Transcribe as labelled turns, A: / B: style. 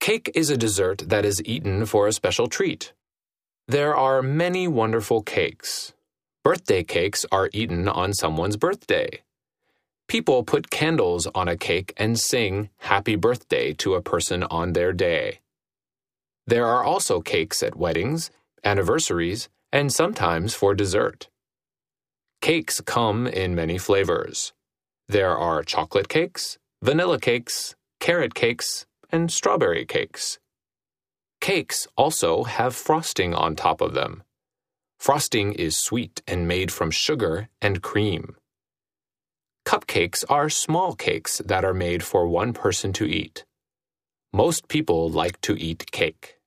A: Cake is a dessert that is eaten for a special treat. There are many wonderful cakes. Birthday cakes are eaten on someone's birthday. People put candles on a cake and sing happy birthday to a person on their day. There are also cakes at weddings, anniversaries, and sometimes for dessert. Cakes come in many flavors. There are chocolate cakes, vanilla cakes, carrot cakes, and strawberry cakes. Cakes also have frosting on top of them. Frosting is sweet and made from sugar and cream. Cupcakes are small cakes that are made for one person to eat. Most people like to eat cake.